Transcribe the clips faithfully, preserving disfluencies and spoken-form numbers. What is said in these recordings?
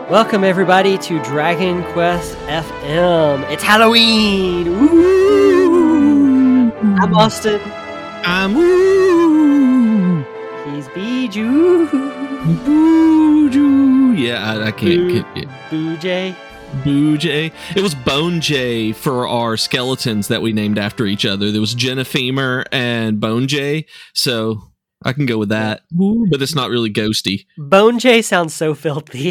Welcome everybody to Dragon Quest F M. It's Halloween! Woo! I'm Austin. I'm Woo! He's Bijou. Boo-Joo. Yeah, I, I can't. Boo, can't Boojay. Boojay. It was Bone Jay for our skeletons that we named after each other. There was Jenna Femur and Bone Jay, so I can go with that. Woo, but it's not really ghosty. Bone Jay sounds so filthy.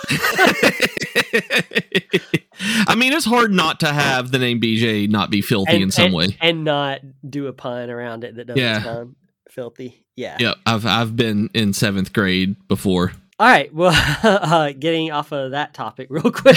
I mean, it's hard not to have the name B J not be filthy and, in some and, way, and not do a pun around it that doesn't Yeah. sound filthy. Yeah. Yeah, I've I've been in seventh grade before. All right. Well, uh, getting off of that topic real quick.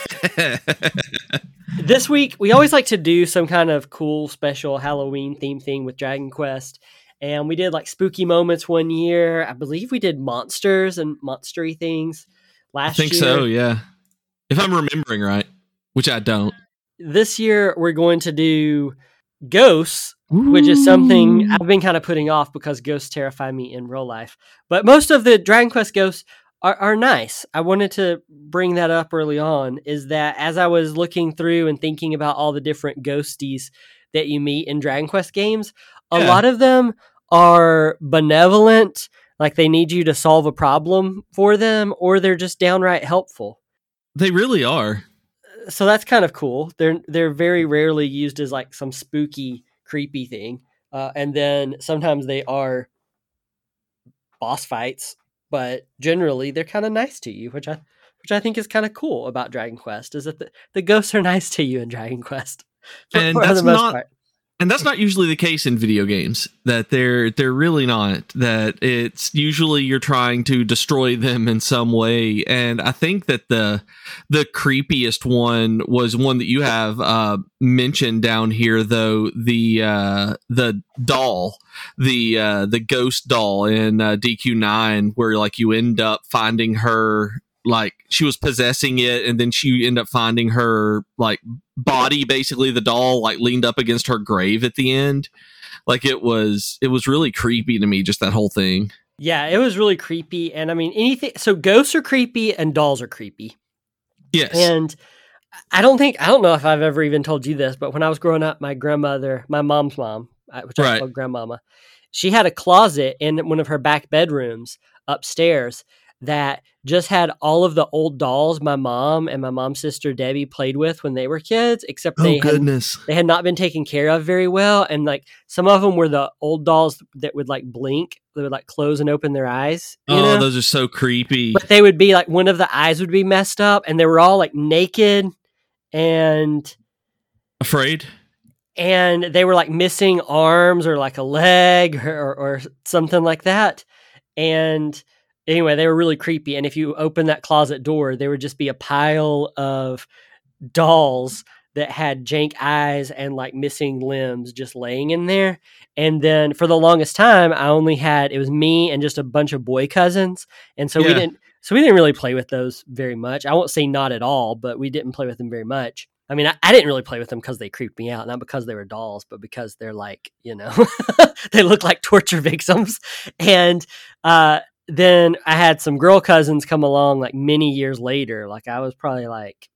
This week, we always like to do some kind of cool, special Halloween theme thing with Dragon Quest. And we did like spooky moments one year. I believe we did monsters and monstery things last I think year. so, yeah. If I'm remembering right, which I don't. This year, we're going to do ghosts, which is something I've been kind of putting off because ghosts terrify me in real life. But most of the Dragon Quest ghosts are, are nice. I wanted to bring that up early on, is that as I was looking through and thinking about all the different ghosties that you meet in Dragon Quest games, a Yeah. lot of them are benevolent, like they need you to solve a problem for them, or they're just downright helpful. They really are. So that's kind of cool. They're they're very rarely used as like some spooky, creepy thing. Uh, and then sometimes they are boss fights, but generally they're kind of nice to you, which I which I think is kind of cool about Dragon Quest, is that the, the ghosts are nice to you in Dragon Quest. For, And for that's the most not part. and that's not usually the case in video games. That they're they're really not. That it's usually you're trying to destroy them in some way. And I think that the the creepiest one was one that you have uh, mentioned down here, though, the uh, the doll, the uh, the ghost doll in uh, D Q nine, where like you end up finding her, like she was possessing it, and then she end up finding her like body, basically the doll, like leaned up against her grave at the end. Like it was it was really creepy to me, just that whole thing. Yeah, it was really creepy. And I mean, anything. So ghosts are creepy and dolls are creepy. Yes. And I don't think, I don't know if I've ever even told you this, but when I was growing up, my grandmother, my mom's mom, which I Right. called grandmama, she had a closet in one of her back bedrooms upstairs that just had all of the old dolls my mom and my mom's sister Debbie played with when they were kids, except they oh had, goodness. they had not been taken care of very well. And like some of them were the old dolls that would like blink, they would like close and open their eyes. You Oh, know? those are so creepy. But they would be like, one of the eyes would be messed up, and they were all like naked, and Afraid? and they were like missing arms or like a leg or, or, or something like that. And anyway, they were really creepy. And if you open that closet door, there would just be a pile of dolls that had jank eyes and like missing limbs just laying in there. And then for the longest time, I only had, it was me and just a bunch of boy cousins. And so we Yeah. didn't, so we didn't really play with those very much. I won't say not at all, but we didn't play with them very much. I mean, I, I didn't really play with them because they creeped me out, not because they were dolls, but because they're like, you know, they look like torture victims. And, uh, then I had some girl cousins come along like many years later. Like I was probably like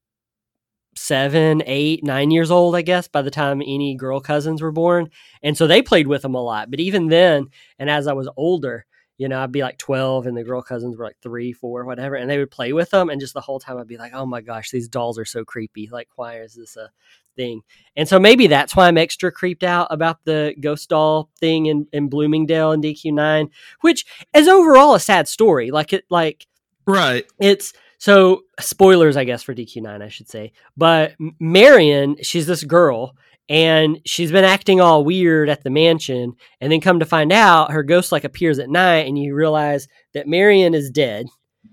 seven, eight, nine years old, I guess, by the time any girl cousins were born. And so they played with them a lot. But even then, and as I was older, you know, I'd be like twelve and the girl cousins were like three, four, whatever. And they would play with them. And just the whole time I'd be like, oh my gosh, these dolls are so creepy. Like, why is this a thing? And so maybe that's why I'm extra creeped out about the ghost doll thing in, in Bloomingdale and D Q nine, which is overall a sad story. Like it, like Right. it's so spoilers, I guess, for D Q nine, I should say. But Marion, she's this girl, and she's been acting all weird at the mansion. And then come to find out, her ghost like appears at night, and you realize that Marion is dead,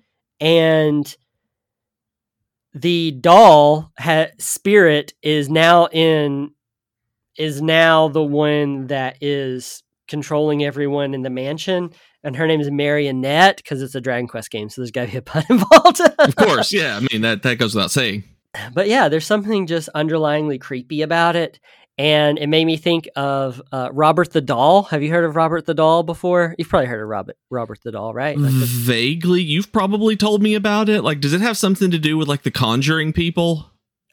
and the doll ha- spirit is now in is now the one that is controlling everyone in the mansion. And her name is Marionette because it's a Dragon Quest game, so there's got to be a pun involved. Of course, yeah. I mean, that, that goes without saying. But yeah, there's something just underlyingly creepy about it. And it made me think of uh, Robert the Doll. Have you heard of Robert the Doll before? You've probably heard of Robert Robert the Doll, right? Like this- Vaguely. You've probably told me about it. Like, does it have something to do with like the Conjuring people?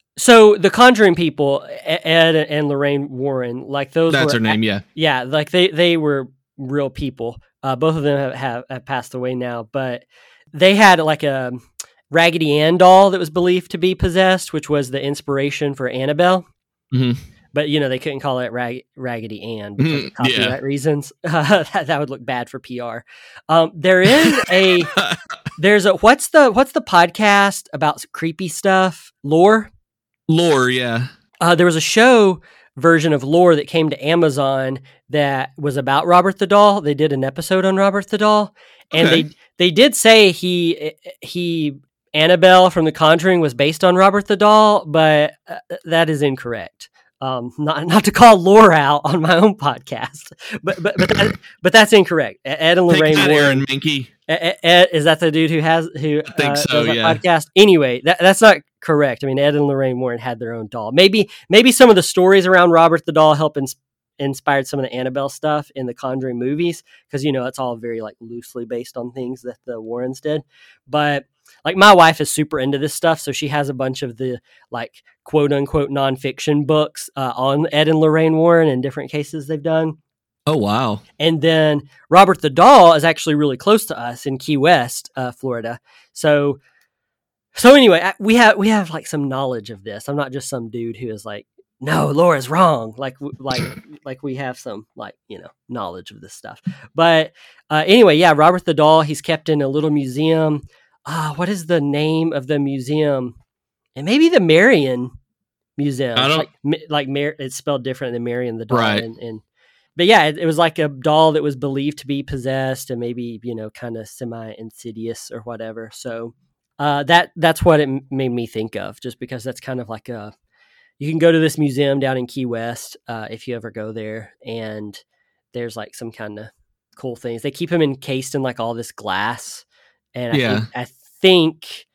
So the Conjuring people, Ed and Lorraine Warren, like those. That's were, her name, yeah. Yeah, like they, they were real people. Uh, both of them have, have, have passed away now, but they had like a Raggedy Ann doll that was believed to be possessed, which was the inspiration for Annabelle. Mm-hmm. But, you know, they couldn't call it Rag- Raggedy Ann because Mm, of copyright yeah. reasons. Uh, that, that would look bad for P R. Um, there is a, there's a, what's the, what's the podcast about creepy stuff? Lore? Lore, yeah. Uh, there was a show version of Lore that came to Amazon that was about Robert the Doll. They did an episode on Robert the Doll. And Okay. they, they did say he, he, Annabelle from The Conjuring was based on Robert the Doll, but uh, that is incorrect. Um, not not to call Lore out on my own podcast, but but but, that, but that's incorrect. Ed and Take Lorraine that, Warren. Aaron Minky. Ed, Ed, is that the dude who has who I think uh, so, does that yeah. podcast? Anyway, that, that's not correct. I mean, Ed and Lorraine Warren had their own doll. Maybe maybe some of the stories around Robert the Doll help ins- inspired some of the Annabelle stuff in the Conjuring movies, because you know it's all very like loosely based on things that the Warrens did. But like my wife is super into this stuff, so she has a bunch of the like quote unquote nonfiction books uh, on Ed and Lorraine Warren and different cases they've done. Oh, wow. And then Robert the Doll is actually really close to us in Key West, uh, Florida. So, so anyway, I, we have we have like some knowledge of this. I'm not just some dude who is like, no, Laura's wrong. Like, like, like we have some like you know knowledge of this stuff. But uh, anyway, yeah, Robert the Doll. He's kept in a little museum. Ah, uh, what is the name of the museum? And maybe the Marion Museum. I don't like like Mar- it's spelled different than Marion the Doll. Right. And, and but yeah, it, it was like a doll that was believed to be possessed and maybe you know kind of semi insidious or whatever. So uh, that that's what it m- made me think of, just because that's kind of like a. You can go to this museum down in Key West uh, if you ever go there, and there's like some kind of cool things. They keep them encased in like all this glass. And I, Yeah. think, I think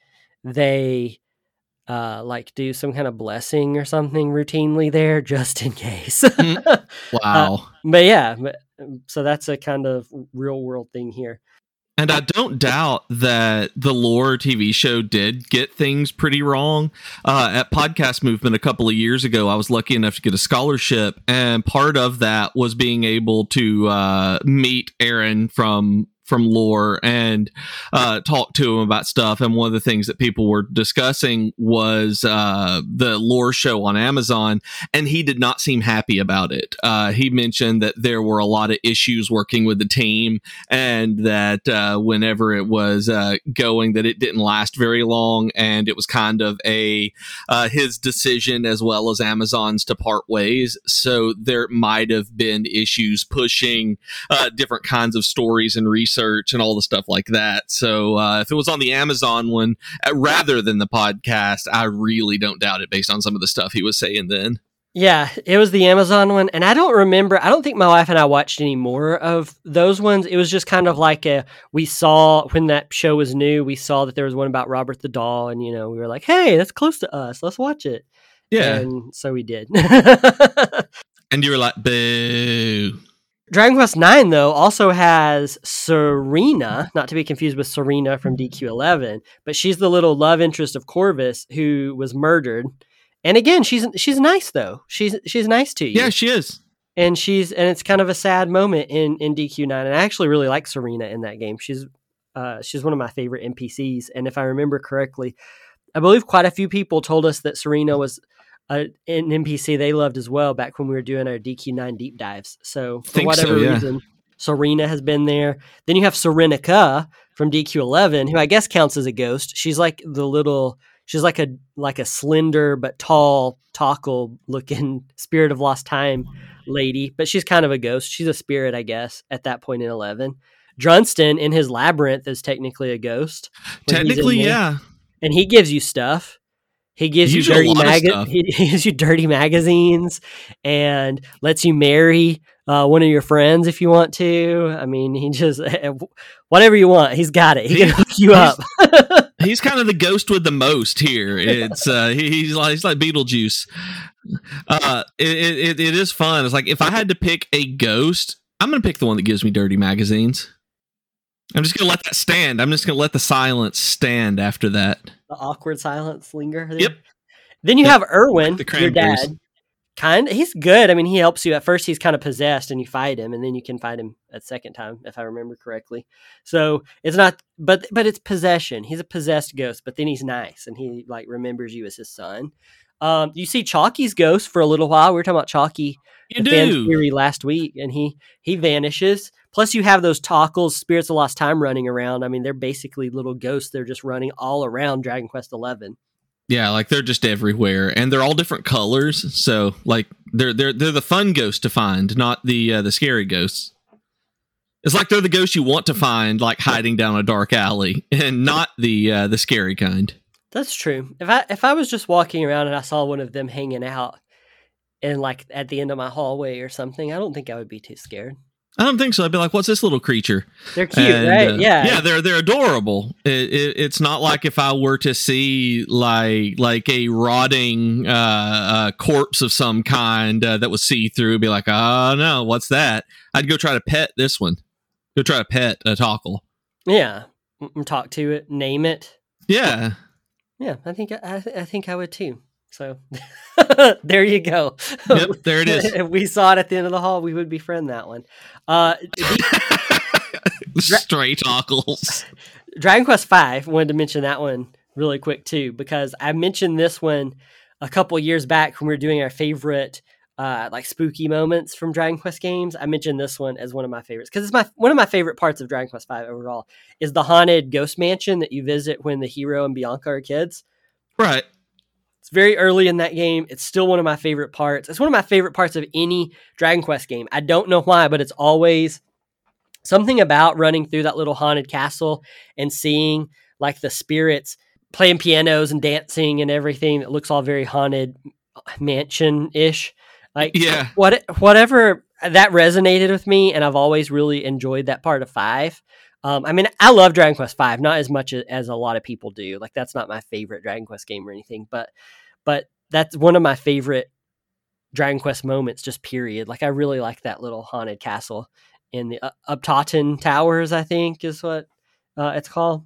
they uh, like do some kind of blessing or something routinely there, just in case. Wow. Uh, but yeah, but, so that's a kind of real world thing here. And I don't doubt that the Lore T V show did get things pretty wrong. Uh, at Podcast Movement a couple of years ago, I was lucky enough to get a scholarship, and part of that was being able to uh, meet Aaron from from Lore and uh, talk to him about stuff. And one of the things that people were discussing was uh, the Lore show on Amazon, and he did not seem happy about it. Uh, he mentioned that there were a lot of issues working with the team, and that uh, whenever it was uh, going, that it didn't last very long, and it was kind of a uh, his decision as well as Amazon's to part ways. So there might have been issues pushing uh, different kinds of stories and research and all the stuff like that. So uh, if it was on the Amazon one uh, rather than the podcast, I really don't doubt it based on some of the stuff he was saying then. Yeah, it was the Amazon one. And I don't remember, I don't think my wife and I watched any more of those ones. It was just kind of like a, we saw when that show was new, we saw that there was one about Robert the Doll, and, you know, we were like, hey, that's close to us. Let's watch it. Yeah. And so we did. And you were like, boo. Dragon Quest nine, though, also has Serena, not to be confused with Serena from D Q eleven, but she's the little love interest of Corvus who was murdered. And again, she's she's nice though. She's she's nice to you. Yeah, she is. And she's and it's kind of a sad moment in, in D Q nine. And I actually really like Serena in that game. She's uh, she's one of my favorite N P Cs. And if I remember correctly, I believe quite a few people told us that Serena was Uh, an N P C they loved as well back when we were doing our D Q nine deep dives. So for Think whatever so, yeah. reason, Serena has been there. Then you have Serenica from D Q eleven, who I guess counts as a ghost. She's like the little, she's like a like a slender but tall, tackle looking Spirit of Lost Time lady, but she's kind of a ghost. She's a spirit, I guess, at that point in eleven. Drunston in his labyrinth is technically a ghost. when he's in Technically, there. yeah. And he gives you stuff. He gives He you gives you a dirty lot of mag- stuff. he gives you dirty magazines and lets you marry uh, one of your friends if you want to. I mean, he just whatever you want, he's got it. He can He- hook you up. He's kind of the ghost with the most here. It's uh, he, he's like he's like Beetlejuice. uh, it, it it is fun. It's like if I had to pick a ghost, I'm gonna pick the one that gives me dirty magazines. I'm just gonna let that stand. I'm just gonna let the silence stand after that. The awkward silence linger. There. Yep. Then you Yep. have Erwin, Like the your Cranberries. dad. Kind of, he's good. I mean, he helps you. At first, he's kind of possessed, and you fight him, and then you can fight him a second time, if I remember correctly. So it's not, but but it's possession. He's a possessed ghost, but then he's nice, and he like remembers you as his son. Um, you see Chalky's ghost for a little while. We were talking about Chalky, You the fan do. theory last week, and he he vanishes. Plus, you have those Tockles, Spirits of Lost Time running around. I mean, they're basically little ghosts. They're just running all around Dragon Quest eleven. Yeah, like they're just everywhere, and they're all different colors. So, like, they're they're they're the fun ghosts to find, not the uh, the scary ghosts. It's like they're the ghosts you want to find, like hiding down a dark alley, and not the uh, the scary kind. That's true. If I if I was just walking around and I saw one of them hanging out, and like at the end of my hallway or something, I don't think I would be too scared. I don't think so. I'd be like, "What's this little creature?" They're cute, And, right? uh, Yeah, yeah, they're they're adorable. It, it, it's not like if I were to see like like a rotting uh, uh, corpse of some kind uh, that was see through, be like, "Oh no, what's that?" I'd go try to pet this one. Go try to pet a Tockle. yeah. Mm, Talk to it, name it. Yeah, Yeah, I think I, I think I would too. So there you go. yep, there it is. If we saw it at the end of the hall, we would befriend that one. Uh, Stray Tockles. Dragon Quest five, wanted to mention that one really quick too, because I mentioned this one a couple years back when we were doing our favorite uh, like spooky moments from Dragon Quest games. I mentioned this one as one of my favorites because it's my one of my favorite parts of Dragon Quest five overall is the haunted ghost mansion that you visit when the hero and Bianca are kids. Right. It's very early in that game. It's still one of my favorite parts. It's one of my favorite parts of any Dragon Quest game. I don't know why, but it's always something about running through that little haunted castle and seeing like the spirits playing pianos and dancing and everything that looks all very haunted mansion-ish. Like Yeah. what whatever that resonated with me, and I've always really enjoyed that part of five. Um, I mean, I love Dragon Quest five, not as much as, as a lot of people do. Like that's not my favorite Dragon Quest game or anything, but but that's one of my favorite Dragon Quest moments, just period. Like I really like that little haunted castle in the uh, Uptotten Towers, I think is what uh, it's called.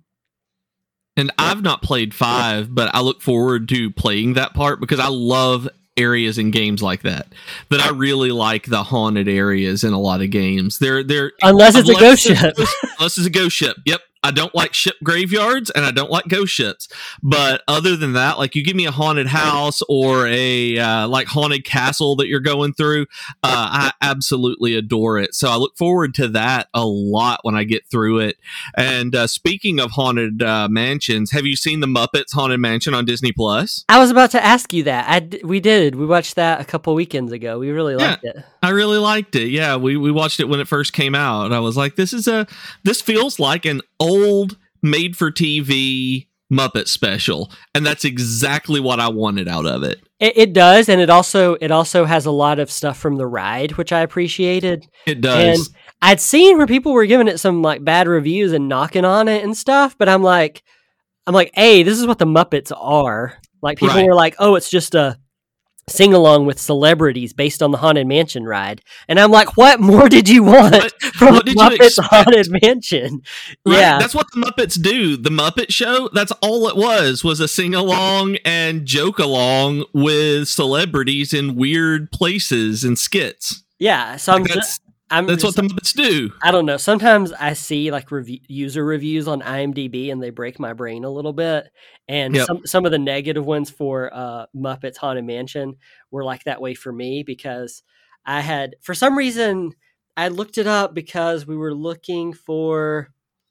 And I've not played five, but I look forward to playing that part because I love areas in games like that. That I really like the haunted areas in a lot of games. They're they're Unless it's a ghost ship. Unless it's a ghost ship. Yep. I don't like ship graveyards and I don't like ghost ships. But other than that, like you give me a haunted house or a uh, like haunted castle that you're going through, uh, I absolutely adore it. So I look forward to that a lot when I get through it. And uh, speaking of haunted uh, mansions, have you seen the Muppets Haunted Mansion on Disney Plus? I was about to ask you that. I d- we did. We watched that a couple weekends ago. We really liked it. I really liked it. Yeah, we, we watched it when it first came out. I was like, this is a this feels like an old made for T V Muppet special, and that's exactly what I wanted out of it. It, it does, and it also it also has a lot of stuff from the ride, which I appreciated. It does. And I'd seen where people were giving it some like bad reviews and knocking on it and stuff, but I'm like, I'm like, hey, this is what the Muppets are. Like people Right. were like, oh, it's just a sing along with celebrities based on the Haunted Mansion ride, and I'm like, what more did you want What- from what did you Muppets expect? Haunted Mansion? Right? Yeah, That's what the Muppets do. The Muppet Show, that's all it was, was a sing along and joke along with celebrities in weird places and skits. yeah. So I'm Like, just, that's I'm that's just, what the Muppets do. I don't know. Sometimes I see like review, user reviews on IMDb and they break my brain a little bit. And Yep. some some of the negative ones for uh, Muppets Haunted Mansion were like that way for me because I had, for some reason, I looked it up because we were looking for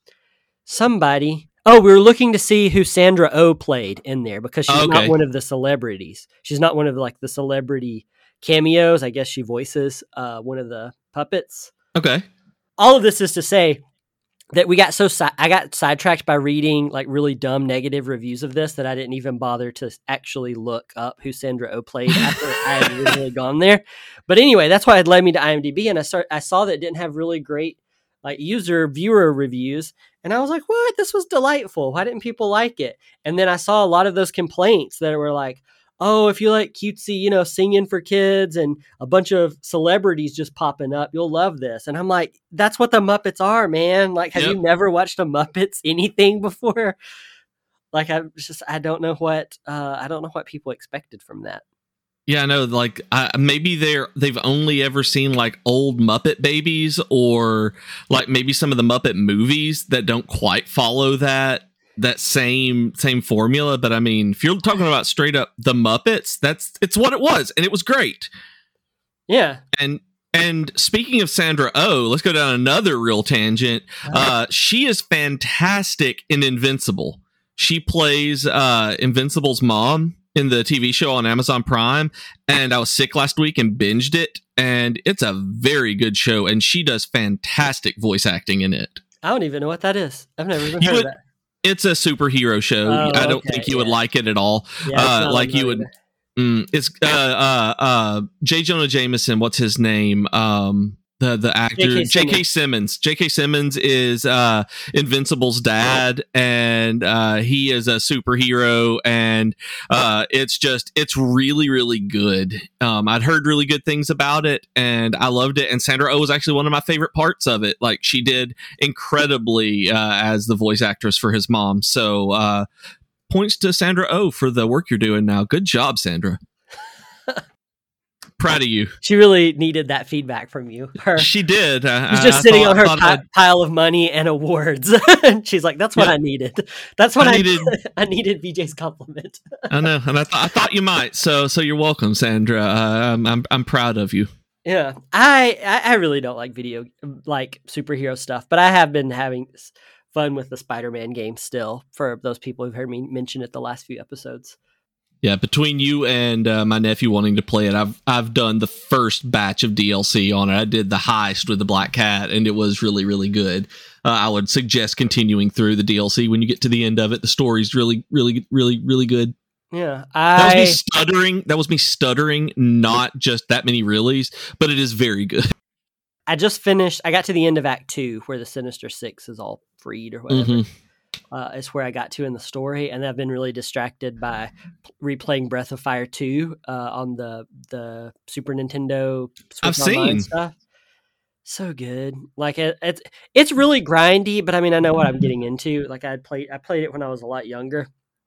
somebody. Oh, we were looking to see who Sandra Oh played in there because she's Okay. not one of the celebrities. She's not one of like the celebrity cameos. I guess she voices uh, one of the puppets. Okay. All of this is to say that we got so si- I got sidetracked by reading like really dumb negative reviews of this that I didn't even bother to actually look up who Sandra Oh played after I had originally gone there. But anyway, that's why it led me to IMDb, and I start I saw that it didn't have really great like user viewer reviews, and I was like, "What? This was delightful. Why didn't people like it?" And then I saw a lot of those complaints that were like, oh, if you like cutesy, you know, singing for kids and a bunch of celebrities just popping up, you'll love this. And I'm like, that's what the Muppets are, man. Like, have Yep. you never watched a Muppets anything before? Like, I just, I don't know what, uh, I don't know what people expected from that. Yeah, I know. Like, uh, maybe they're they've only ever seen like old Muppet Babies, or like maybe some of the Muppet movies that don't quite follow that that same same formula. But I mean, if you're talking about straight up the Muppets, that's it's what it was, and it was great. Yeah. And and speaking of Sandra Oh, let's go down another real tangent. Uh, she is fantastic in Invincible. She plays uh, Invincible's mom in the T V show on Amazon Prime, and I was sick last week and binged it, and it's a very good show, and she does fantastic voice acting in it. I don't even know what that is. I've never even You heard would- of that. It's a superhero show. Oh, I don't okay, think you yeah. would like it at all. Yeah, it's uh, not like on you mine would. either. Mm, it's uh, uh, uh, J. Jonah Jameson. What's his name? Um, the the actor J K. Simmons. J K. Simmons is uh, Invincible's dad, and uh, he is a superhero, and uh, it's just it's really really good. Um, I'd heard really good things about it, and I loved it. And Sandra Oh was actually one of my favorite parts of it. Like, she did incredibly uh, as the voice actress for his mom. So uh, points to Sandra Oh for the work you're doing now. Good job, Sandra. Proud of you. She really needed that feedback from you. Her. She did. Uh, She's I- just I sitting thought- on her thought pi- I'd- pile of money and awards. And she's like, that's what Yeah. I needed. That's what I I, needed- needed. I needed V J's compliment. I know, and I, th- I thought you might. So, so you're welcome, Sandra. Uh, I'm, I'm, I'm proud of you. Yeah. I, I I really don't like video, like superhero stuff, but I have been having s- fun with the Spider-Man game still, for those people who've heard me mention it the last few episodes. Yeah, between you and uh, my nephew wanting to play it, I've I've done the first batch of D L C on it. I did the heist with the Black Cat, and it was really, really good. Uh, I would suggest continuing through the D L C when you get to the end of it. The story's really, really, really, really good. Yeah. That was me I, stuttering. That was me stuttering, not just that many reallys, but it is very good. I just finished, I got to the end of Act Two where the Sinister Six is all freed or whatever. Mhm. Uh, is where I got to in the story, and I've been really distracted by replaying Breath of Fire two uh, on the the Super Nintendo Switch I've Online seen. stuff. So good, like it, it's it's really grindy, but I mean I know what I'm getting into. Like I played I played it when I was a lot younger,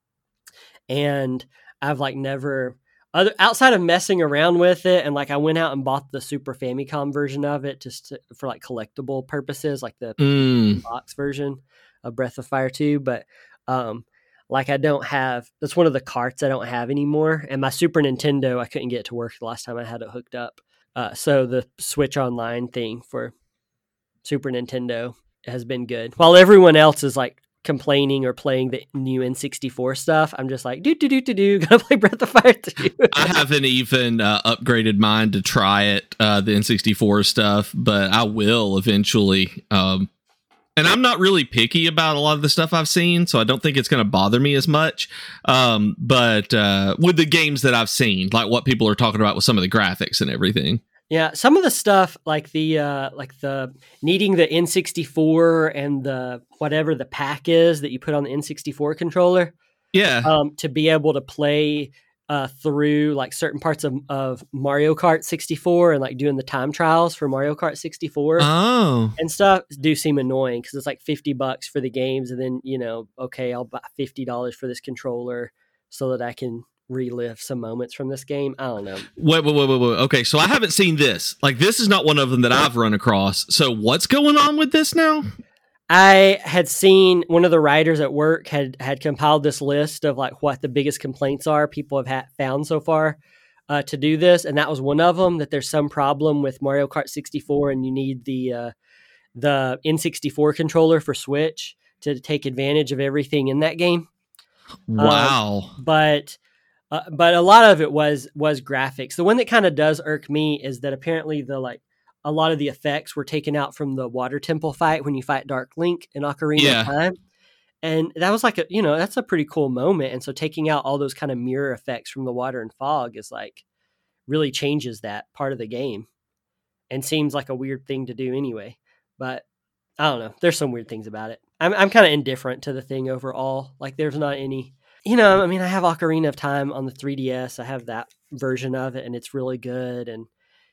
and I've like never other outside of messing around with it, and like I went out and bought the Super Famicom version of it just to, for like collectible purposes, like the Mm. box version of Breath of Fire two, but um like I don't have, that's one of the carts I don't have anymore, and my Super Nintendo I couldn't get it to work the last time I had it hooked up. Uh, so the Switch Online thing for Super Nintendo has been good. While everyone else is like complaining or playing the new N sixty-four stuff, I'm just like, do do do do do, gonna play Breath of Fire two. I haven't even uh, upgraded mine to try it, uh, the N sixty-four stuff, but I will eventually. Um, and I'm not really picky about a lot of the stuff I've seen, so I don't think it's going to bother me as much. Um, but uh, with the games that I've seen, like what people are talking about with some of the graphics and everything. Yeah, some of the stuff like the uh, like the needing the N sixty-four and the whatever the pack is that you put on the N sixty-four controller, Yeah. um, to be able to play uh, through like certain parts of, of Mario Kart sixty-four and like doing the time trials for Mario Kart sixty-four Oh. and stuff do seem annoying because it's like fifty bucks for the games, and then you know, okay, I'll buy fifty dollars for this controller so that I can relive some moments from this game. I don't know. Wait, wait, wait, wait, wait. Okay, so I haven't seen this. Like, this is not one of them that I've run across. So what's going on with this now? I had seen one of the writers at work had had compiled this list of like what the biggest complaints are people have ha- found so far uh, to do this, and that was one of them. That there's some problem with Mario Kart sixty-four, and you need the uh, the N sixty-four controller for Switch to take advantage of everything in that game. Wow. Um, but uh, but a lot of it was was graphics. The one that kind of does irk me is that apparently the like a lot of the effects were taken out from the water temple fight when you fight Dark Link in Ocarina Yeah. of Time. And that was like a, you know, that's a pretty cool moment. And so taking out all those kind of mirror effects from the water and fog is like really changes that part of the game and seems like a weird thing to do anyway. But I don't know. There's some weird things about it. I'm I'm kind of indifferent to the thing overall. Like there's not any, you know, I mean, I have Ocarina of Time on the three D S. I have that version of it, and it's really good. And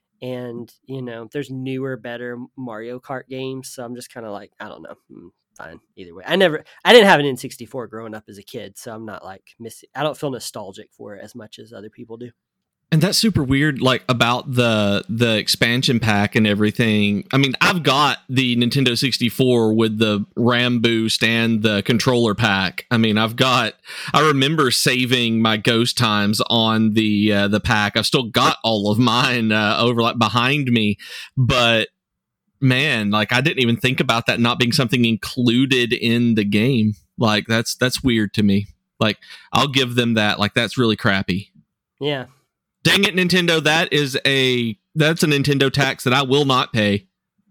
and you know, there's newer, better Mario Kart games. So I'm just kind of like, I don't know, mm, fine either way. I never, I didn't have an N sixty-four growing up as a kid, so I'm not like missing. I don't feel nostalgic for it as much as other people do. And that's super weird, like about the the expansion pack and everything. I mean, I've got the Nintendo sixty-four with the RAM boost and the controller pack. I mean, I've got. I remember saving my ghost times on the uh, the pack. I've still got all of mine uh, over like behind me, but man, like I didn't even think about that not being something included in the game. Like that's that's weird to me. Like I'll give them that. Like that's really crappy. Yeah. Dang it, Nintendo! That is a that's a Nintendo tax that I will not pay.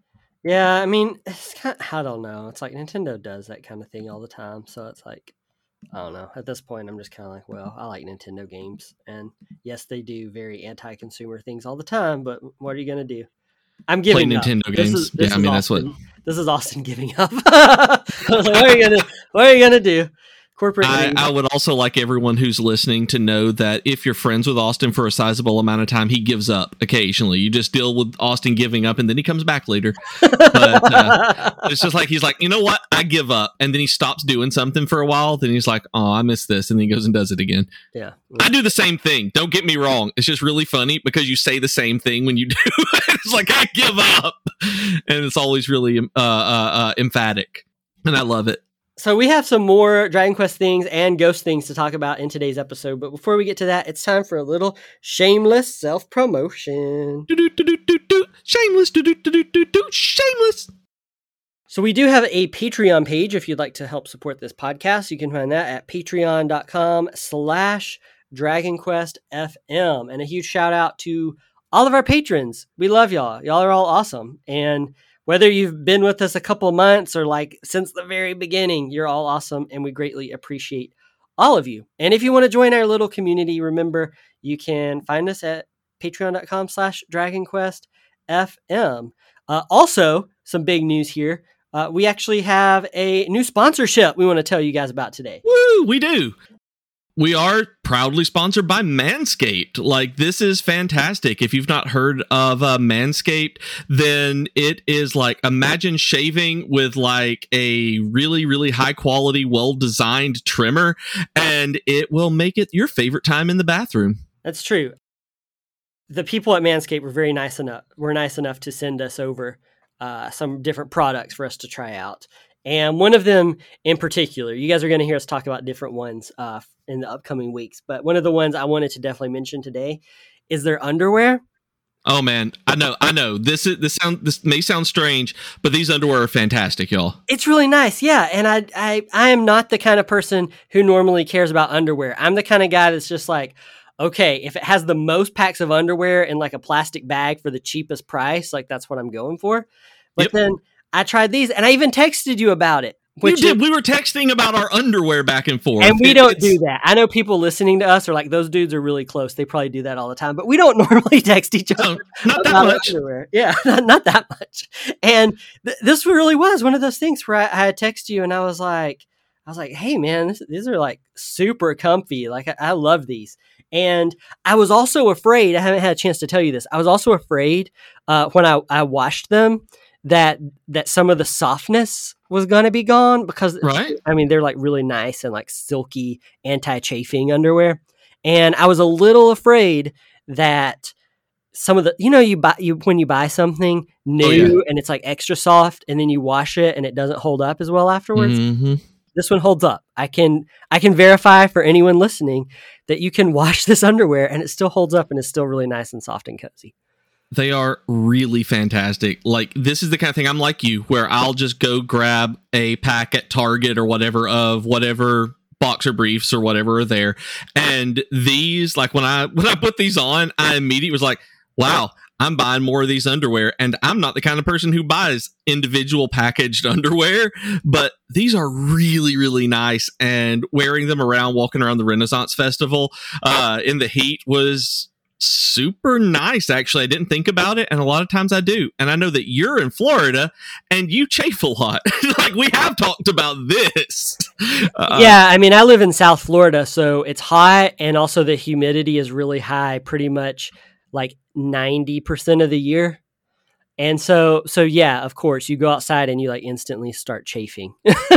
Yeah, I mean, it's kind of, I don't know. It's like Nintendo does that kind of thing all the time, so it's like I don't know. At this point, I'm just kind of like, well, I like Nintendo games, and yes, they do very anti-consumer things all the time. But what are you gonna do? I'm giving Play up. Nintendo This games. is- this yeah, I is mean that's what. Austin. This is Austin giving up. I was like, what are you gonna? What are you gonna do? Corporate. I, games. I would also like everyone who's listening to know that if you're friends with Austin for a sizable amount of time, he gives up occasionally. You just deal with Austin giving up, and then he comes back later. But uh, it's just like he's like, you know what? I give up, and then he stops doing something for a while. Then he's like, oh, I missed this, and then he goes and does it again. Yeah. I do the same thing. Don't get me wrong. It's just really funny because you say the same thing when you do. It's like I give up, and it's always really uh, uh, uh, emphatic, and I love it. So we have some more Dragon Quest things and Ghost things to talk about in today's episode. But before we get to that, it's time for a little shameless self-promotion. Do-do-do-do-do-do. Shameless. Do-do-do-do-do. Shameless. So we do have a Patreon page if you'd like to help support this podcast. You can find that at patreon.com slash Dragon Quest FM. And a huge shout out to all of our patrons. We love y'all. Y'all are all awesome. And whether you've been with us a couple of months or like since the very beginning, you're all awesome. And we greatly appreciate all of you. And if you want to join our little community, remember, you can find us at patreon.com slash Dragon Quest FM. Uh, also, some big news here. Uh, we actually have a new sponsorship we want to tell you guys about today. Woo, we do. We are proudly sponsored by Manscaped. Like, this is fantastic. If you've not heard of uh, Manscaped, then it is like, imagine shaving with like a really, really high quality, well-designed trimmer, and it will make it your favorite time in the bathroom. That's true. The people at Manscaped were very nice enough. Were nice enough to send us over uh, some different products for us to try out. And one of them in particular, you guys are going to hear us talk about different ones uh, in the upcoming weeks. But one of the ones I wanted to definitely mention today is their underwear. Oh man, I know, I know. This is this sound this may sound strange, but these underwear are fantastic, y'all. It's really nice, yeah. And I, I, I am not the kind of person who normally cares about underwear. I'm the kind of guy that's just like, okay, if it has the most packs of underwear in like a plastic bag for the cheapest price, like that's what I'm going for. But Yep. then I tried these, and I even texted you about it. You did. We were texting about our underwear back and forth. And we It- don't it's- do that. I know people listening to us are like, those dudes are really close. They probably do that all the time. But we don't normally text each other. No, not that about much. underwear. Yeah, not, not that much. And th- this really was one of those things where I, I had texted you, and I was like, I was like, hey, man, this, these are like super comfy. Like, I, I love these. And I was also afraid, I haven't had a chance to tell you this. I was also afraid uh, when I, I washed them that that some of the softness was going to be gone because, Right. I mean, they're like really nice and like silky anti-chafing underwear. And I was a little afraid that some of the, you know, you buy, you when you buy something new Oh, yeah. and it's like extra soft and then you wash it and it doesn't hold up as well afterwards. Mhm. This one holds up. I can I can verify for anyone listening that you can wash this underwear and it still holds up and is still really nice and soft and cozy. They are really fantastic. Like, this is the kind of thing I'm like you, where I'll just go grab a pack at Target or whatever of whatever boxer briefs or whatever are there. And these, like when I when I put these on, I immediately was like, wow, I'm buying more of these underwear. And I'm not the kind of person who buys individual packaged underwear, but these are really, really nice. And wearing them around, walking around the Renaissance Festival uh, in the heat was super nice, actually. I didn't think about it, and a lot of times I do. And I know that you're in Florida, and you chafe a lot. Like, we have talked about this. Uh, yeah, I mean, I live in South Florida, so it's hot, and also the humidity is really high, pretty much like ninety percent of the year. And so, so yeah, of course, you go outside and you like instantly start chafing.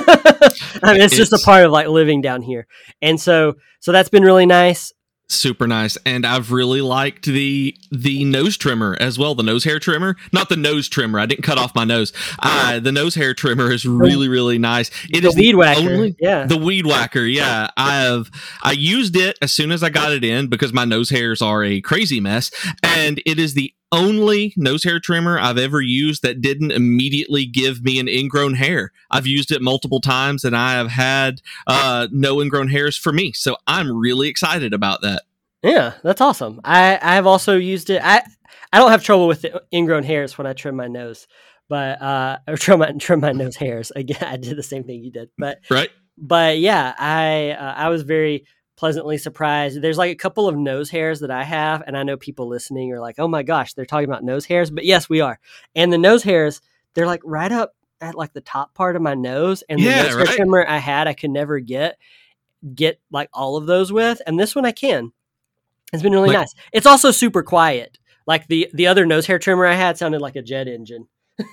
I mean, it's, it's just a part of like living down here. And so, so that's been really nice. Super nice. And I've really liked the the nose trimmer as well, the nose hair trimmer. Not the nose trimmer. I didn't cut off my nose. Uh, the nose hair trimmer is really, really nice. It the is weed the whacker. Only, yeah. The weed whacker. Yeah. I have I used it as soon as I got it in because my nose hairs are a crazy mess. And it is the only nose hair trimmer I've ever used that didn't immediately give me an ingrown hair. I've used it multiple times and I have had uh, no ingrown hairs for me. So I'm really excited about that. Yeah, that's awesome. I, I have also used it. I, I don't have trouble with the ingrown hairs when I trim my nose, but uh, or trim my trim my nose hairs. Again, I did the same thing you did, but right. But yeah, I uh, I was very pleasantly surprised. There's like a couple of nose hairs that I have, and I know people listening are like, "Oh my gosh, they're talking about nose hairs." But yes, we are. And the nose hairs, they're like right up at like the top part of my nose, and the yeah, nose right? hair trimmer I had, I could never get get like all of those with, and this one I can. It's been really like, nice. It's also super quiet. Like the the other nose hair trimmer I had sounded like a jet engine.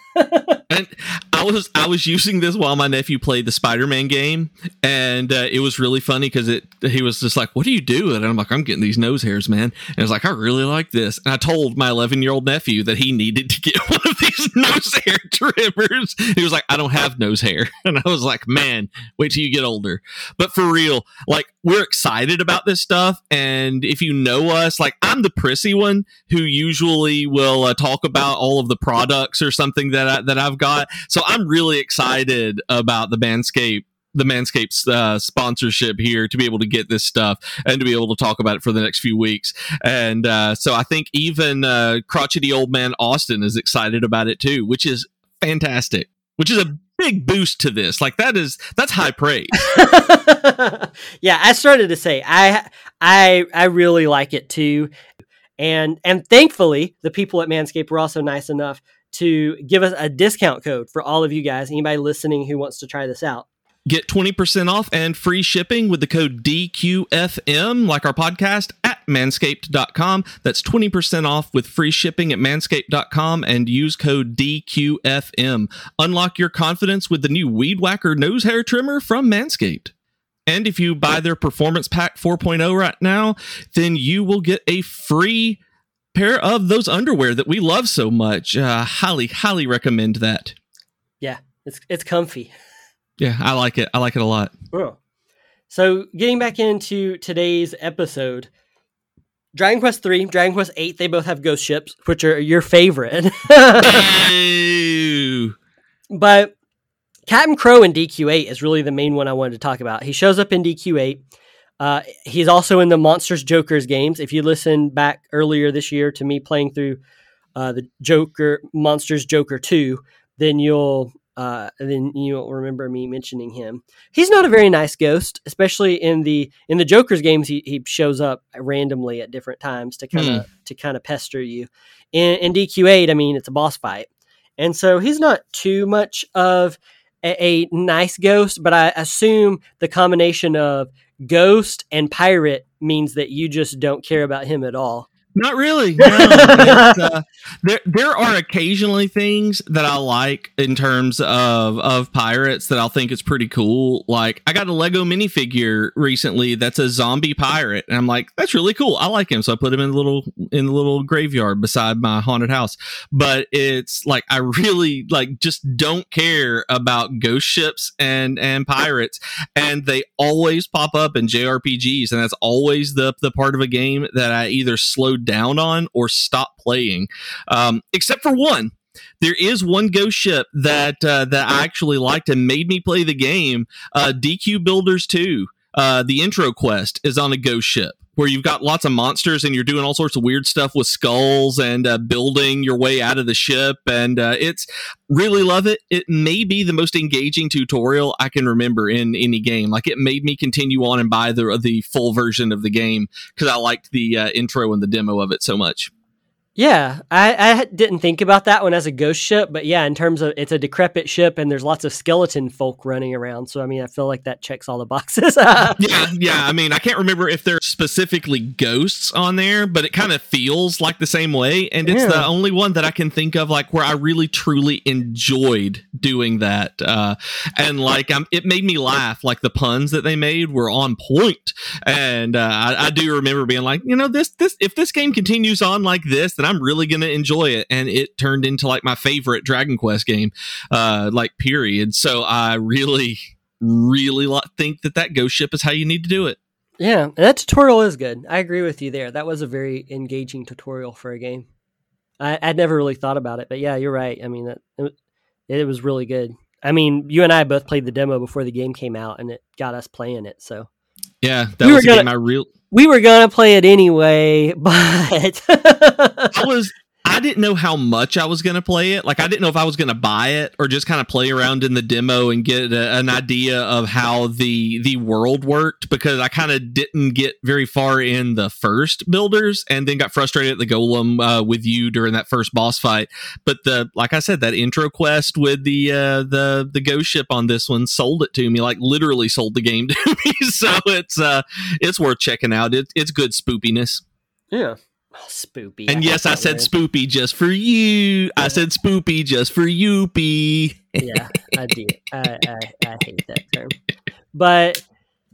And I was I was using this while my nephew played the Spider-Man game, and uh, it was really funny because it he was just like, "What are you doing?" And I'm like, "I'm getting these nose hairs, man." And I was like, "I really like this." And I told my eleven year old nephew that he needed to get one of these nose hair trimmers. He was like, "I don't have nose hair," and I was like, "Man, wait till you get older." But for real, like, we're excited about this stuff, and if you know us, like, I'm the prissy one who usually will uh, talk about all of the products or something that I, that I've got. So I'm really excited about the Manscaped, the Manscaped uh, sponsorship here to be able to get this stuff and to be able to talk about it for the next few weeks. And uh, so I think even uh, crotchety old man Austin is excited about it too, which is fantastic, which is a big boost to this. Like, that is, that's high praise. Yeah, I started to say, I, I, I really like it too. And, and thankfully the people at Manscaped were also nice enough to give us a discount code for all of you guys, anybody listening who wants to try this out. Get twenty percent off and free shipping with the code D Q F M, like our podcast, at manscaped dot com. That's twenty percent off with free shipping at manscaped dot com and use code D Q F M. Unlock your confidence with the new Weed Whacker nose hair trimmer from Manscaped. And if you buy their Performance Pack four point oh right now, then you will get a free pair of those underwear that we love so much. Uh, highly, highly recommend that. Yeah, it's it's comfy. Yeah, I like it. I like it a lot. Oh. So getting back into today's episode, Dragon Quest three, Dragon Quest eight, they both have ghost ships, which are your favorite. But Captain Crow in D Q eight is really the main one I wanted to talk about. He shows up in D Q eight. Uh, he's also in the Monsters Jokers games. If you listen back earlier this year to me playing through uh, the Joker Monsters Joker two, then you'll uh, then you'll remember me mentioning him. He's not a very nice ghost, especially in the in the Joker's games. He he shows up randomly at different times to kind of hmm. to kind of pester you. In, in D Q eight, I mean, it's a boss fight, and so he's not too much of a, a nice ghost. But I assume the combination of ghost and pirate means that you just don't care about him at all. Not really. No. uh, there, there are occasionally things that I like in terms of of pirates that I'll think is pretty cool. Like, I got a Lego minifigure recently that's a zombie pirate, and I'm like, that's really cool. I like him, so I put him in the little in the little graveyard beside my haunted house. But it's like, I really like just don't care about ghost ships and and pirates, and they always pop up in J R P Gs, and that's always the the part of a game that I either slowed down on or stop playing, um, except for one. There is one ghost ship that uh, that I actually liked and made me play the game. uh, D Q Builders two, uh, the intro quest is on a ghost ship, where you've got lots of monsters and you're doing all sorts of weird stuff with skulls and uh, building your way out of the ship. And uh, it's really love it. It may be the most engaging tutorial I can remember in any game. Like, it made me continue on and buy the the full version of the game because I liked the uh, intro and the demo of it so much. Yeah, I, I didn't think about that one as a ghost ship, but yeah, in terms of it's a decrepit ship and there's lots of skeleton folk running around. So, I mean, I feel like that checks all the boxes. yeah, yeah. I mean, I can't remember if there's specifically ghosts on there, but it kind of feels like the same way. And it's yeah. the only one that I can think of, like, where I really, truly enjoyed doing that. Uh, and, like, um, it made me laugh. Like, the puns that they made were on point. And uh, I, I do remember being like, you know, this, this, if this game continues on like this, I'm really going to enjoy it. And it turned into like my favorite Dragon Quest game, uh, like period. So I really, really lo- think that that ghost ship is how you need to do it. Yeah. And that tutorial is good. I agree with you there. That was a very engaging tutorial for a game. I, I'd never really thought about it, but yeah, you're right. I mean, that, it, it was really good. I mean, you and I both played the demo before the game came out and it got us playing it. So yeah, that we was a gonna, game I real. We were going to play it anyway, but I was, I didn't know how much I was going to play it. Like, I didn't know if I was going to buy it or just kind of play around in the demo and get a, an idea of how the, the world worked, because I kind of didn't get very far in the first builders and then got frustrated at the golem uh, with you during that first boss fight. But the, like I said, that intro quest with the, uh, the, the ghost ship on this one sold it to me, like literally sold the game to me. So it's, uh, it's worth checking out. It, it's good spoopiness. Yeah. Oh, spoopy. And I yes, I said word. spoopy just for you. Yeah. I said spoopy just for you, P. Yeah, I do. I, I, I hate that term. But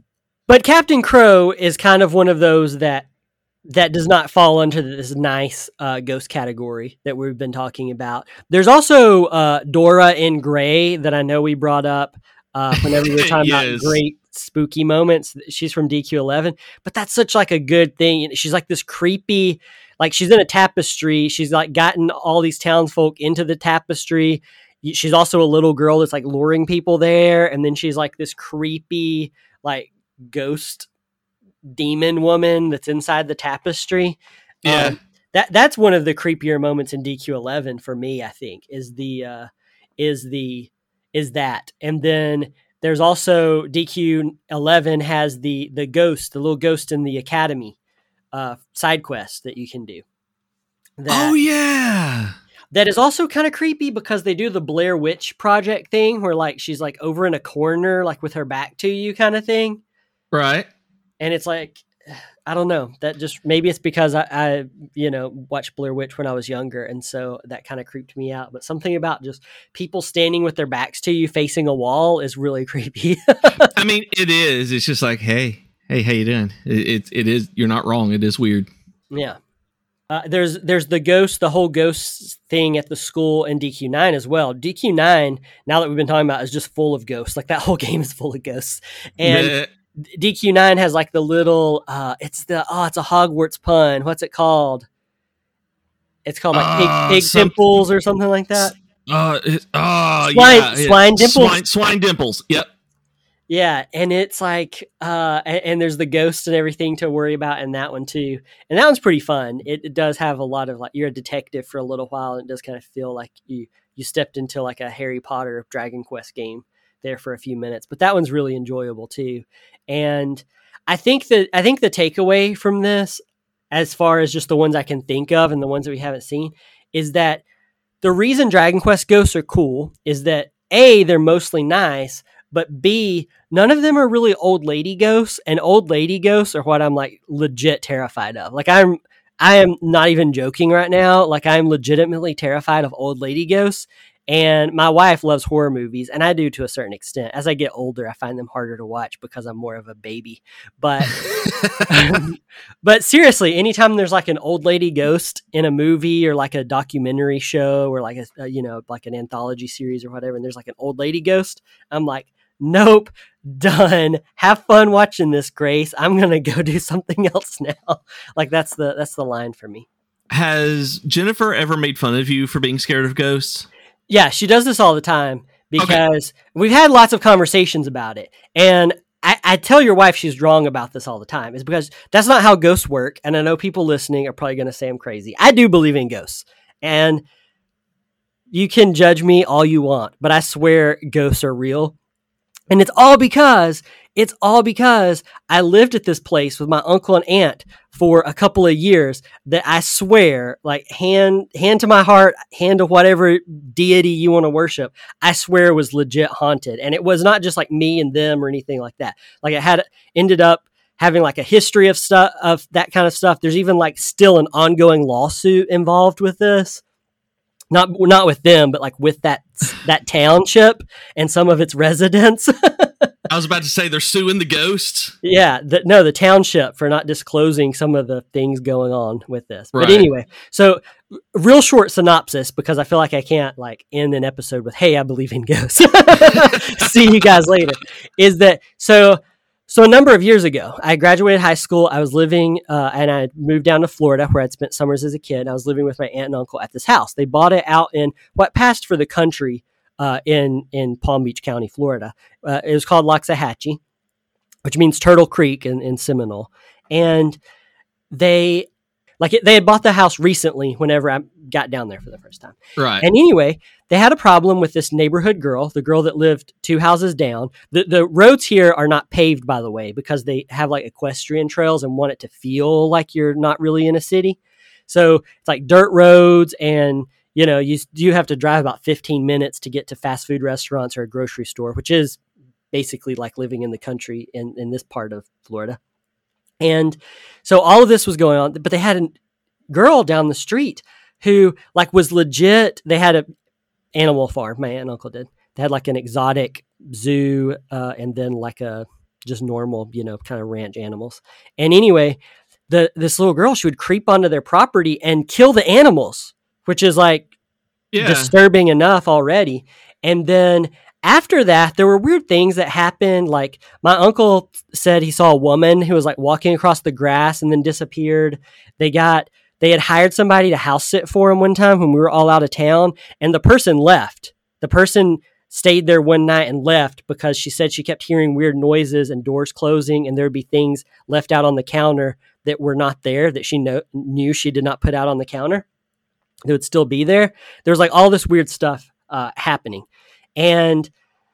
but Captain Crow is kind of one of those that that does not fall under this nice uh, ghost category that we've been talking about. There's also uh, Dora in Gray that I know we brought up uh, whenever we were talking yes. about great spooky moments. She's from D Q eleven, but that's such like a good thing. She's like this creepy, like she's in a tapestry. She's like gotten all these townsfolk into the tapestry. She's also a little girl that's like luring people there. And then she's like this creepy, like ghost demon woman that's inside the tapestry. Yeah. Um, that that's one of the creepier moments in D Q eleven for me, I think, is the, uh, is the, is that. And then there's also D Q eleven has the the ghost, the little ghost in the academy uh, side quest that you can do. That, oh, yeah. That is also kind of creepy because they do the Blair Witch Project thing where like she's like over in a corner, like with her back to you kind of thing. Right. And it's like, I don't know. That just, maybe it's because I, I, you know, watched Blair Witch when I was younger. And so that kind of creeped me out. But something about just people standing with their backs to you facing a wall is really creepy. I mean, it is. It's just like, hey, hey, how you doing? It, it, it is. You're not wrong. It is weird. Yeah. Uh, there's there's the ghost, the whole ghost thing at the school in D Q nine as well. D Q nine, now that we've been talking about, is just full of ghosts. Like that whole game is full of ghosts. And yeah. D Q nine has like the little, uh, it's the, oh, it's a Hogwarts pun. What's it called? It's called like uh, pig, pig some, dimples or something like that. Uh, uh, swine, yeah, swine dimples. Swine, swine dimples. Yep. Yeah. And it's like, uh, and, and there's the ghosts and everything to worry about in that one too. And that one's pretty fun. It, it does have a lot of like, you're a detective for a little while and it does kind of feel like you, you stepped into like a Harry Potter Dragon Quest game there for a few minutes, but that one's really enjoyable too. And I think that, I think the takeaway from this, as far as just the ones I can think of and the ones that we haven't seen, is that the reason Dragon Quest ghosts are cool is that A, they're mostly nice, but B, none of them are really old lady ghosts, and old lady ghosts are what I'm like legit terrified of. Like I'm, I am not even joking right now. Like I'm legitimately terrified of old lady ghosts. And my wife loves horror movies, and I do to a certain extent. As I get older, I find them harder to watch because I'm more of a baby. But but seriously, anytime there's like an old lady ghost in a movie or like a documentary show or like a, a you know like an anthology series or whatever, and there's like an old lady ghost, I'm like, nope, done. Have fun watching this, Grace. I'm gonna go do something else now. Like that's the that's the line for me. Has Jennifer ever made fun of you for being scared of ghosts? Yeah, she does this all the time because okay. we've had lots of conversations about it. And I, I tell your wife she's wrong about this all the time. It's because that's not how ghosts work. And I know people listening are probably going to say I'm crazy. I do believe in ghosts. And you can judge me all you want, but I swear ghosts are real. And it's all because, it's all because I lived at this place with my uncle and aunt for a couple of years that I swear, like hand, hand to my heart, hand to whatever deity you want to worship, I swear it was legit haunted. And it was not just like me and them or anything like that. Like it had ended up having like a history of stuff, of that kind of stuff. There's even like still an ongoing lawsuit involved with this. Not not with them, but like with that that township and some of its residents. I was about to say they're suing the ghosts. Yeah, the, no, the township for not disclosing some of the things going on with this. Right. But anyway, so real short synopsis, because I feel like I can't like end an episode with, hey, I believe in ghosts. See you guys later. Is that so? So a number of years ago, I graduated high school. I was living, uh, and I moved down to Florida where I'd spent summers as a kid. I was living with my aunt and uncle at this house. They bought it out in what passed for the country uh, in, in Palm Beach County, Florida. Uh, it was called Loxahatchee, which means Turtle Creek in, in Seminole. And they, like it, they had bought the house recently whenever I got down there for the first time. Right. And anyway, they had a problem with this neighborhood girl, the girl that lived two houses down. The the roads here are not paved, by the way, because they have like equestrian trails and want it to feel like you're not really in a city. So it's like dirt roads, and you know, you you have to drive about fifteen minutes to get to fast food restaurants or a grocery store, which is basically like living in the country in, in this part of Florida. And so all of this was going on, but they had a girl down the street who like was legit. They had a animal farm. My aunt and uncle did. They had like an exotic zoo, uh, and then like a just normal, you know, kind of ranch animals. And anyway, the this little girl, she would creep onto their property and kill the animals, which is like yeah. disturbing enough already. And then after that, there were weird things that happened. Like my uncle said he saw a woman who was like walking across the grass and then disappeared. They got, they had hired somebody to house sit for him one time when we were all out of town, and the person left. The person stayed there one night and left because she said she kept hearing weird noises and doors closing, and there'd be things left out on the counter that were not there that she know, knew she did not put out on the counter. They would still be there. There was like all this weird stuff uh, happening. And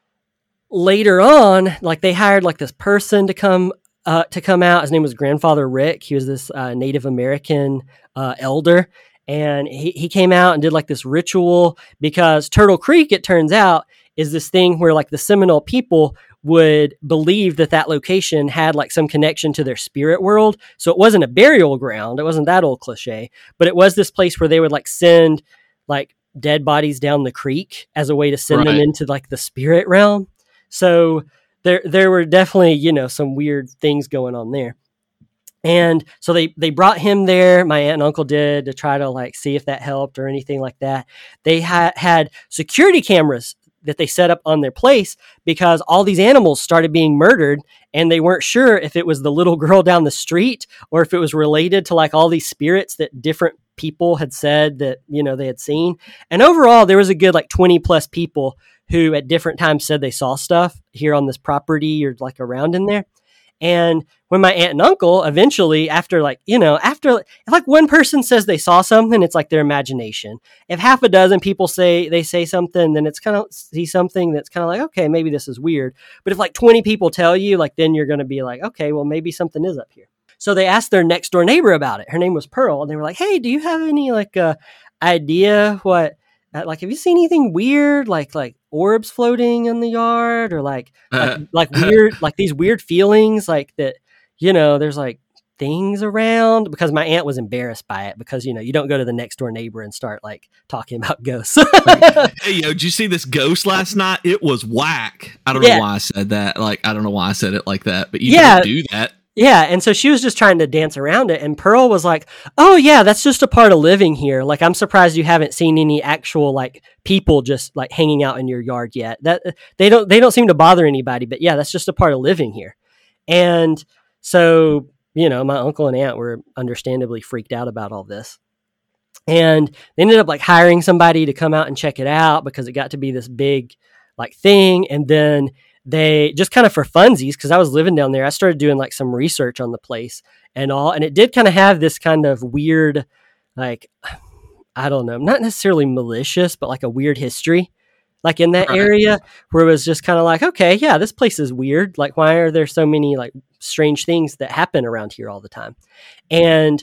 later on, like they hired like this person to come uh, to come out. His name was Grandfather Rick. He was this uh, Native American uh, elder. And he, he came out and did like this ritual, because Turtle Creek, it turns out, is this thing where like the Seminole people would believe that that location had like some connection to their spirit world. So it wasn't a burial ground. It wasn't that old cliche, but it was this place where they would like send like dead bodies down the creek as a way to send right. them into like the spirit realm. So there, there were definitely, you know, some weird things going on there. And so they, they brought him there. My aunt and uncle did, to try to like see if that helped or anything like that. They ha- had security cameras that they set up on their place, because all these animals started being murdered, and they weren't sure if it was the little girl down the street or if it was related to like all these spirits that different people had said that, you know, they had seen. And overall, there was a good like twenty plus people who at different times said they saw stuff here on this property or like around in there. And when my aunt and uncle eventually, after like, you know, after if like one person says they saw something, it's like their imagination. If half a dozen people say they say something, then it's kind of see something that's kind of like, okay, maybe this is weird. But if like twenty people tell you, like, then you're going to be like, okay, well, maybe something is up here. So they asked their next door neighbor about it. Her name was Pearl. And they were like, hey, do you have any like uh, idea what, uh, like, have you seen anything weird? Like, like orbs floating in the yard, or like, uh, like, like weird, like these weird feelings, like that, you know, there's like things around. Because my aunt was embarrassed by it, because, you know, you don't go to the next door neighbor and start like talking about ghosts. Hey, yo, did you see this ghost last night? It was whack. I don't yeah. know why I said that. Like, I don't know why I said it like that, but you yeah. don't do that. Yeah, and so she was just trying to dance around it, and Pearl was like, oh yeah, that's just a part of living here. Like, I'm surprised you haven't seen any actual like people just like hanging out in your yard yet. That they don't they don't seem to bother anybody, but yeah, that's just a part of living here. And so, you know, my uncle and aunt were understandably freaked out about all this. And they ended up like hiring somebody to come out and check it out, because it got to be this big like thing. And then they just kind of for funsies, because I was living down there, I started doing like some research on the place and all, and it did kind of have this kind of weird, like, I don't know, not necessarily malicious, but like a weird history, like in that right. area, where it was just kind of like, okay, yeah, this place is weird. Like, why are there so many like strange things that happen around here all the time? And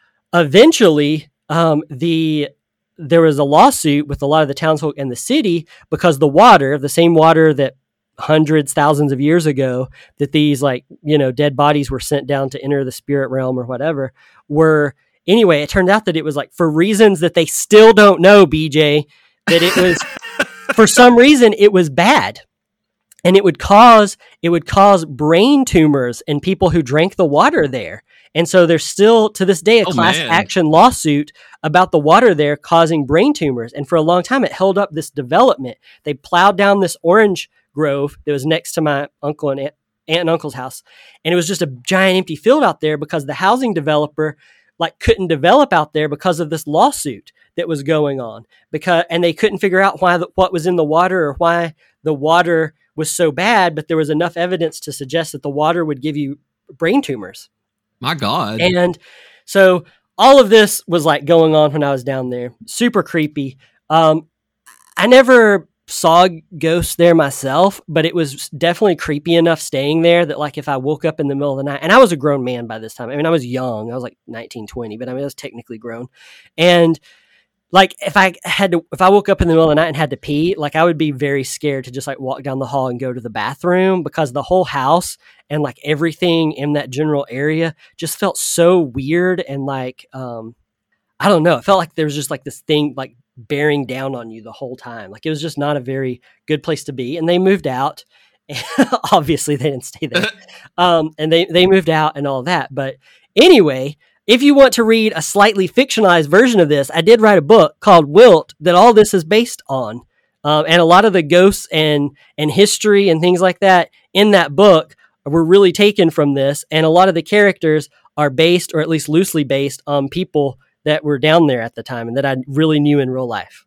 eventually, um, the there was a lawsuit with a lot of the townsfolk in the city because the water, the same water that hundreds, thousands of years ago, that these like, you know, dead bodies were sent down to enter the spirit realm or whatever, were anyway, it turned out that it was like for reasons that they still don't know, B J, that it was for some reason it was bad. And it would cause it would cause brain tumors in people who drank the water there. And so there's still to this day a oh, class man. action lawsuit about the water there causing brain tumors. And for a long time it held up this development. They plowed down this orange grove that was next to my uncle and aunt, aunt and uncle's house. And it was just a giant empty field out there because the housing developer like couldn't develop out there because of this lawsuit that was going on, because and they couldn't figure out why the, what was in the water or why the water was so bad, but there was enough evidence to suggest that the water would give you brain tumors. My God. And so all of this was like going on when I was down there. Super creepy. Um, I never saw ghosts there myself, but it was definitely creepy enough staying there that like if I woke up in the middle of the night, and I was a grown man by this time. I mean, I was young. I was like nineteen, twenty, but I mean, I was technically grown. And like if I had to, if I woke up in the middle of the night and had to pee, like I would be very scared to just like walk down the hall and go to the bathroom, because the whole house and like everything in that general area just felt so weird. And like, um, I don't know, it felt like there was just like this thing like bearing down on you the whole time. Like it was just not a very good place to be. And they moved out. Obviously they didn't stay there. Um, and they, they moved out and all that. But anyway, if you want to read a slightly fictionalized version of this, I did write a book called Wilt that all this is based on. Um, and a lot of the ghosts and, and history and things like that in that book were really taken from this. And a lot of the characters are based, or at least loosely based, on people that were down there at the time and that I really knew in real life.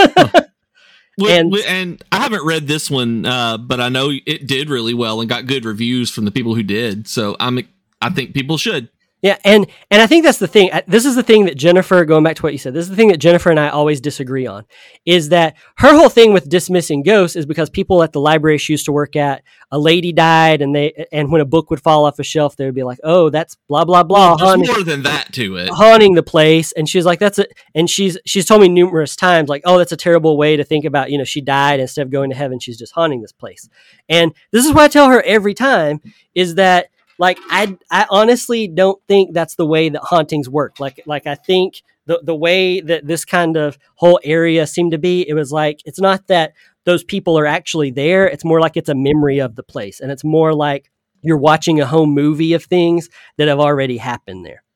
Well, and, and I haven't read this one, uh, but I know it did really well and got good reviews from the people who did. So I'm, I think people should. Yeah, and and I think that's the thing. This is the thing that Jennifer, going back to what you said, this is the thing that Jennifer and I always disagree on, is that her whole thing with dismissing ghosts is because people at the library she used to work at, a lady died, and they and when a book would fall off a shelf, they would be like, oh, that's blah, blah, blah. Well, there's more than that to it. Haunting the place. And she's like, that's it. And she's she's told me numerous times, like, oh, that's a terrible way to think about, you know, she died, instead of going to heaven, she's just haunting this place. And this is what I tell her every time, is that Like, I I honestly don't think that's the way that hauntings work. Like, like I think the, the way that this kind of whole area seemed to be, it was like, it's not that those people are actually there. It's more like it's a memory of the place. And it's more like you're watching a home movie of things that have already happened there.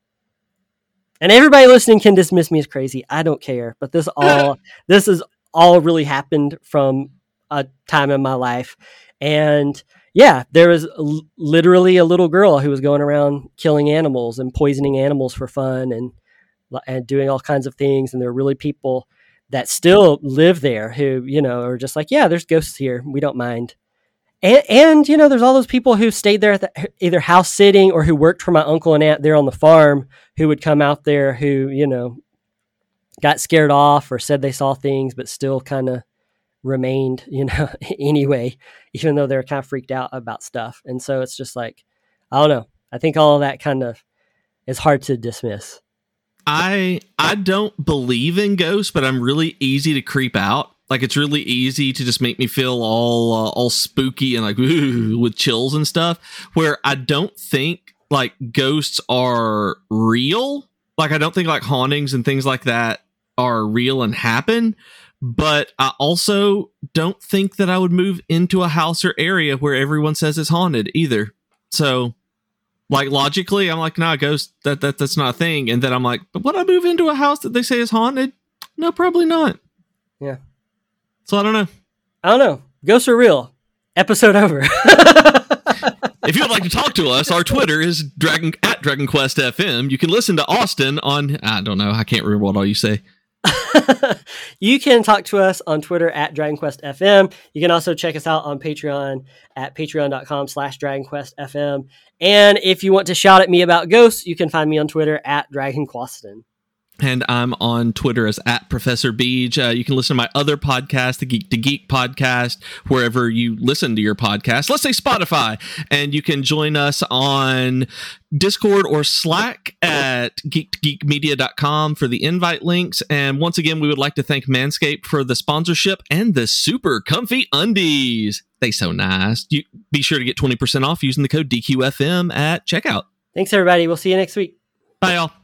And everybody listening can dismiss me as crazy. I don't care. But this all this is all really happened from a time in my life. And yeah, there was l- literally a little girl who was going around killing animals and poisoning animals for fun and and doing all kinds of things. And there are really people that still live there who, you know, are just like, yeah, there's ghosts here. We don't mind. And, and you know, there's all those people who stayed there at the, either house sitting or who worked for my uncle and aunt there on the farm, who would come out there who, you know, got scared off or said they saw things, but still kind of remained, you know, anyway, even though they're kind of freaked out about stuff. And so it's just like, I don't know. I think all of that kind of is hard to dismiss. I I don't believe in ghosts, but I'm really easy to creep out. Like, it's really easy to just make me feel all uh, all spooky and like ooh, with chills and stuff, where I don't think like ghosts are real. Like, I don't think like hauntings and things like that are real and happen. But I also don't think that I would move into a house or area where everyone says it's haunted either. So, like, logically, I'm like, nah, ghost, that, that that's not a thing. And then I'm like, but would I move into a house that they say is haunted? No, probably not. Yeah. So I don't know. I don't know. Ghosts are real. Episode over. If you would like to talk to us, our Twitter is Dragon at Dragon Quest F M. You can listen to Austin on, I don't know, I can't remember what all you say. You can talk to us on Twitter at DragonQuestFM. You can also check us out on Patreon at patreon.com slash DragonQuestFM. And if you want to shout at me about ghosts, you can find me on Twitter at DragonQueston. And I'm on Twitter as at Professor Beej. Uh, you can listen to my other podcast, the Geek to Geek podcast, wherever you listen to your podcast. Let's say Spotify. And you can join us on Discord or Slack at geek to geek media dot com for the invite links. And once again, we would like to thank Manscaped for the sponsorship and the super comfy undies. They so nice. You be sure to get twenty percent off using the code D Q F M at checkout. Thanks, everybody. We'll see you next week. Bye, y'all.